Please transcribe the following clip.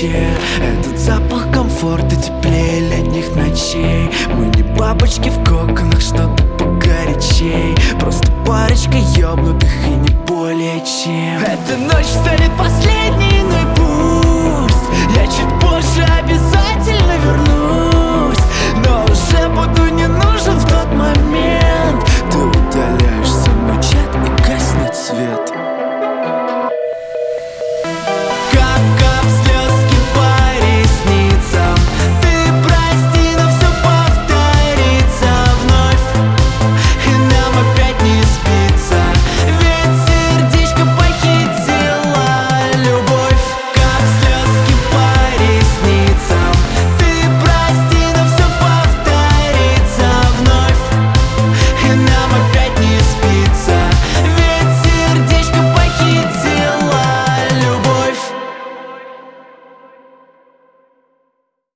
вечер. Этот запах комфорта теплее летних ночей. Мы не бабочки в коконах, что-то погорячей. Просто парочка ёбнутых и не более чем. Эта ночь станет последней.